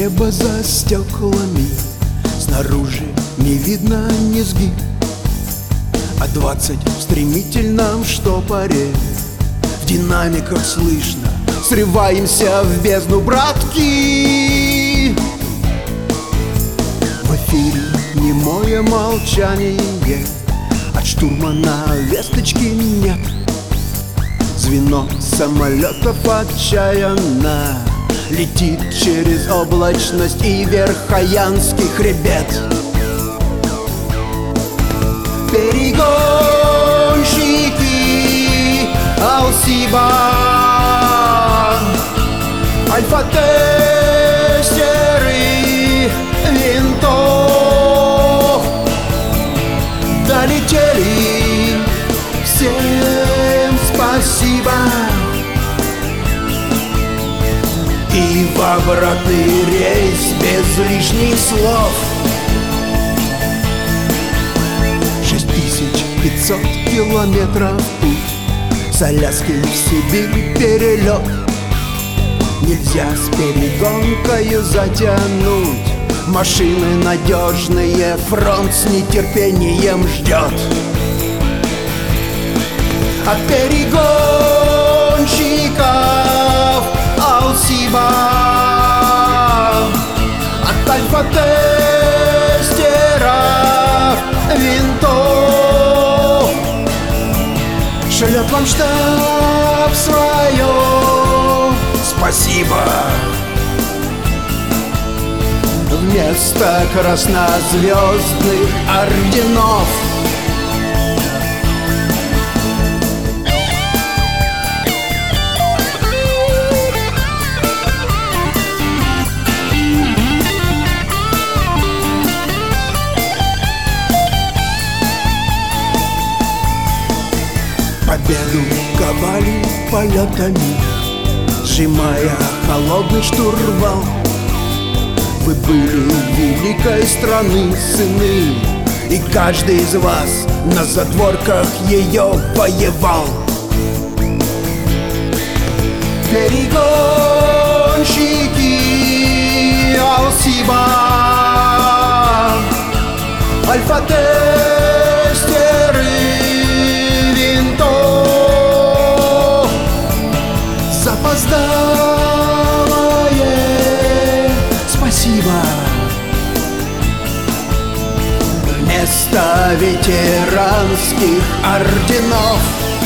Небо за стеклами, снаружи не видно низги, а 20 в стремительном штопоре. В динамиках слышно: срываемся в бездну, братки. В эфире немое молчание, от штурмана весточки нет. Звено самолетов отчаянно летит через облачность и Верхоянский хребет. Перегонщики Алсибан, альфа-тестеры винтов долетели, всем спасибо. И в обратный рейс без лишних слов. 6500 километров путь, с Аляски в Сибирь перелет. Нельзя с перегонкою затянуть, машины надежные, фронт с нетерпением ждет. От перегонщиков Алсибан, от альфа-тестеров винтов шлет вам штаб свое спасибо. Вместо краснозвездных орденов победу ковали полетами, сжимая холодный штурвал. Вы были великой страны сыны, и каждый из вас на задворках ее воевал. Перегонщики Алсибан, альфа-тестеры винтов, запоздалое спасибо. Вместо ветеранских орденов